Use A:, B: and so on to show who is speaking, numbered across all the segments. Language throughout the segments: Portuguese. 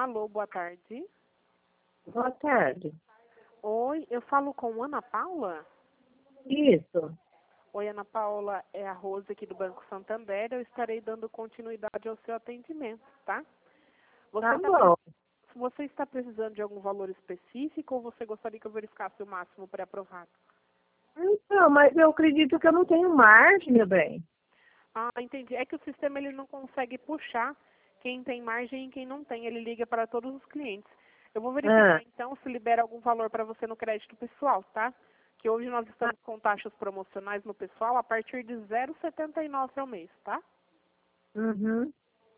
A: Alô, boa tarde.
B: Boa tarde.
A: Oi, eu falo com Ana Paula?
B: Isso.
A: Oi, Ana Paula, é a Rose aqui do Banco Santander. Eu estarei dando continuidade ao seu atendimento, tá?
B: Tá bom.
A: Você está precisando de algum valor específico ou você gostaria que eu verificasse o máximo pré-aprovado?
B: Então, mas eu acredito que eu não tenho margem, meu bem.
A: Ah, entendi. É que o sistema ele não consegue puxar quem tem margem e quem não tem. Ele liga para todos os clientes. Eu vou verificar então se libera algum valor para você no crédito pessoal, tá? Que hoje nós estamos com taxas promocionais no pessoal a partir de 0,79 ao mês, tá?
B: Uhum.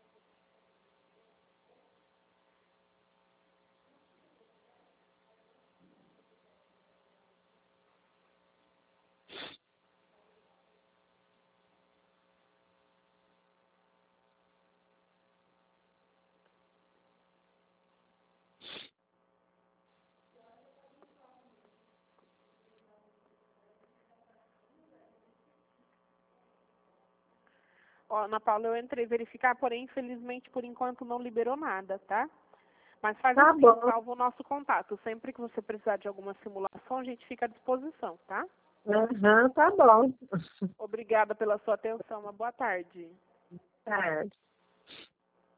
A: Ó, Ana Paula, eu entrei verificar, porém, infelizmente, por enquanto não liberou nada, tá? Mas faz
B: Tá
A: assim,
B: bom.
A: salva o nosso contato. Sempre que você precisar de alguma simulação, a gente fica à disposição, tá?
B: Uhum, tá bom.
A: Obrigada pela sua atenção. Uma boa tarde.
B: Tarde.